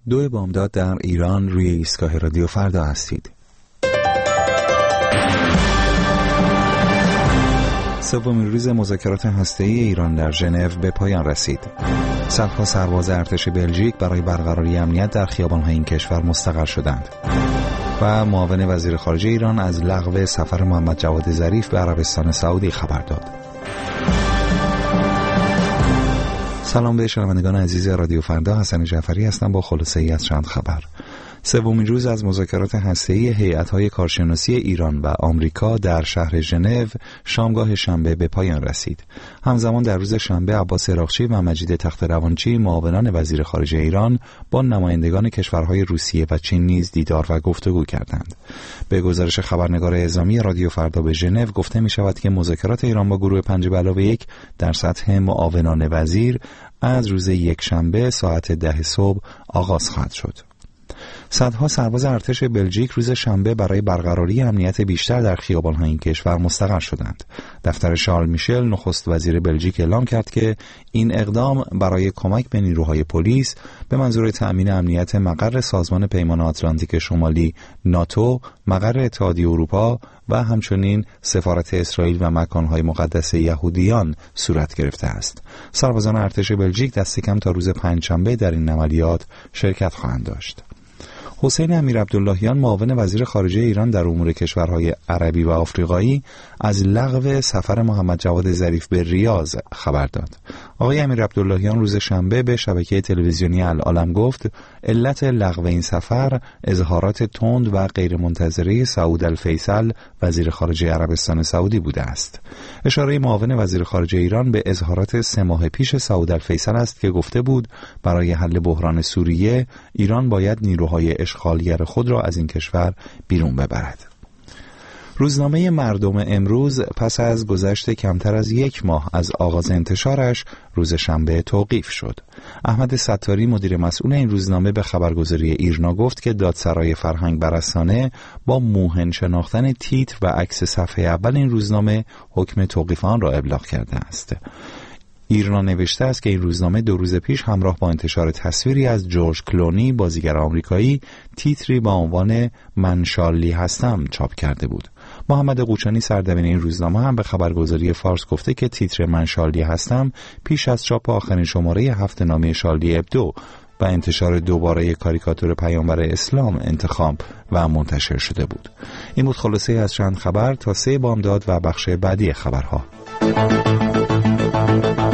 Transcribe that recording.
2 بامداد در ایران روی ایستگاه رادیو فردا هستید. سومین روز مذاکرات هسته‌ای ایران در ژنو به پایان رسید. صدها سرباز ارتش بلژیک برای برقراری امنیت در خیابان‌های این کشور مستقر شدند. و معاون وزیر خارجه ایران از لغو سفر محمد جواد ظریف به عربستان سعودی خبر داد. سلام به شنوندگان عزیز رادیو فردا، حسن جعفری هستم با خلاصه‌ای از چند خبر. سومین روز از مذاکرات هسته‌ای هیئت‌های کارشناسی ایران و آمریکا در شهر ژنو شامگاه شنبه به پایان رسید. همزمان در روز شنبه عباس عراقچی و مجید تخت‌روانچی معاونان وزیر خارجه ایران با نمایندگان کشورهای روسیه و چین نیز دیدار و گفتگو کردند. به گزارش خبرنگار اعزامی رادیو فردا به ژنو گفته می‌شود که مذاکرات ایران با گروه 5+1 در سطح معاونان وزیر از روز یکشنبه ساعت 10 صبح آغاز خواهد شد. صدها سرباز ارتش بلژیک روز شنبه برای برقراری امنیت بیشتر در خیابان‌های این کشور مستقر شدند. دفتر شارل میشل نخست وزیر بلژیک اعلام کرد که این اقدام برای کمک به نیروهای پلیس به منظور تأمین امنیت مقر سازمان پیمان آتلانتیک شمالی ناتو، مقر اتحادیه اروپا و همچنین سفارت اسرائیل و مکانهای مقدس یهودیان صورت گرفته است. سربازان ارتش بلژیک دست کم تا روز پنجشنبه در این عملیات شرکت خواهند داشت. حسین امیرعبداللهیان معاون وزیر خارجه ایران در امور کشورهای عربی و آفریقایی از لغو سفر محمد جواد ظریف به ریاض خبر داد. آقای امیرعبداللهیان روز شنبه به شبکه تلویزیونی العالم گفت علت لغو این سفر اظهارات تند و غیرمنتظره سعود الفیصل وزیر خارجه عربستان سعودی بوده است. اشاره معاون وزیر خارجه ایران به اظهارات 3 ماه پیش سعود الفیصل است که گفته بود برای حل بحران سوریه ایران باید نیروهای اشغالگر خود را از این کشور بیرون ببرد. روزنامه مردم امروز پس از گذشت کمتر از 1 ماه از آغاز انتشارش روز شنبه توقیف شد. احمد ستاری مدیر مسئول این روزنامه به خبرگزاری ایرنا گفت که دادسرای فرهنگ بر رسانه با موهن شناختن تیتر و عکس صفحه اول این روزنامه حکم توقیف آن را ابلاغ کرده است. ایرنا نوشته است که این روزنامه 2 روز پیش همراه با انتشار تصویری از جورج کلونی بازیگر آمریکایی تیتری با عنوان من شارلی هستم چاپ کرده بود. محمد قوچانی سردبیر این روزنامه هم به خبرگزاری فارس گفته که تیتر من شارلی هستم پیش از چاپ آخرین شماره هفته‌نامه شارلی ابدو و انتشار دوباره کاریکاتور پیامبر اسلام انتخاب و منتشر شده بود. این بود خلاصه از چند خبر تا 3 بامداد و بخش بعدی خبرها.